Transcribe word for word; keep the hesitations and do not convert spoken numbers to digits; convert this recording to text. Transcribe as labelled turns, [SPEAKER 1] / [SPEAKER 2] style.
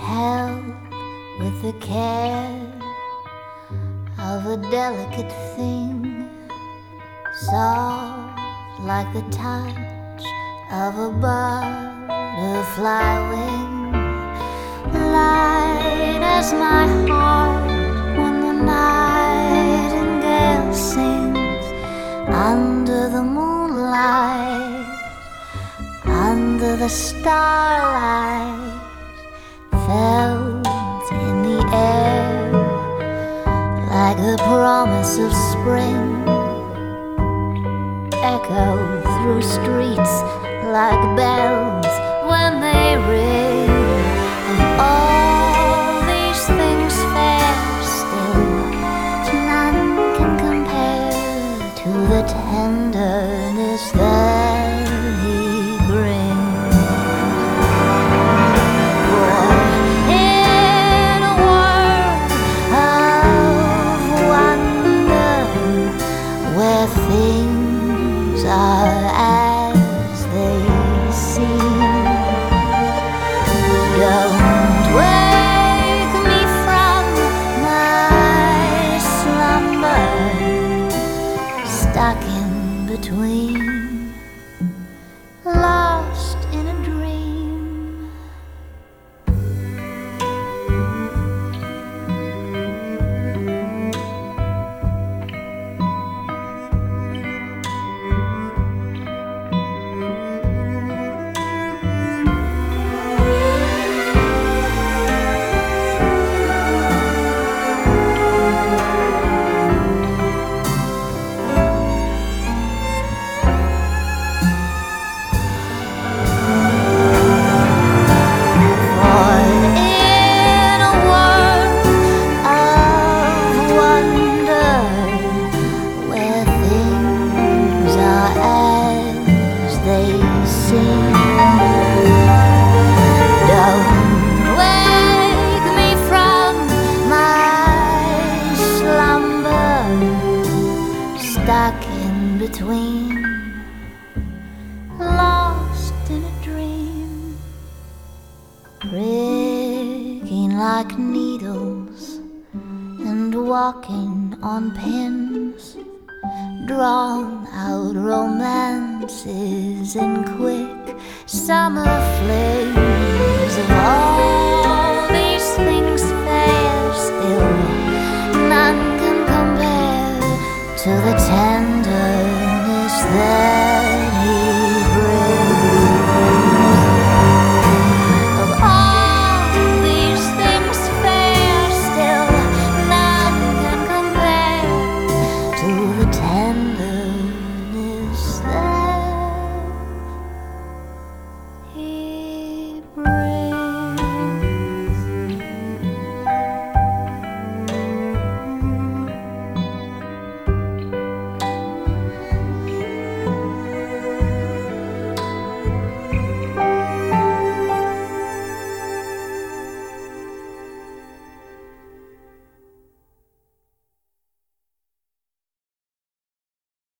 [SPEAKER 1] held with the care of a delicate thing, soft like the touch of a butterfly wing, light as my heart when the nightingale sings under the moonlight, under the starlight, felt in the air like the promise of spring, echo through streets like bells when they ring. And all these things fair still, none can compare to the tenderness that he brings. For in a world of wonder, where things are as they seem, don't wake me from my slumber, stuck in between, lost in a dream. Don't wake me from my slumber, stuck in between, lost in a dream, pricking like needles and walking on pins, drawn out romances and quick summer flames of all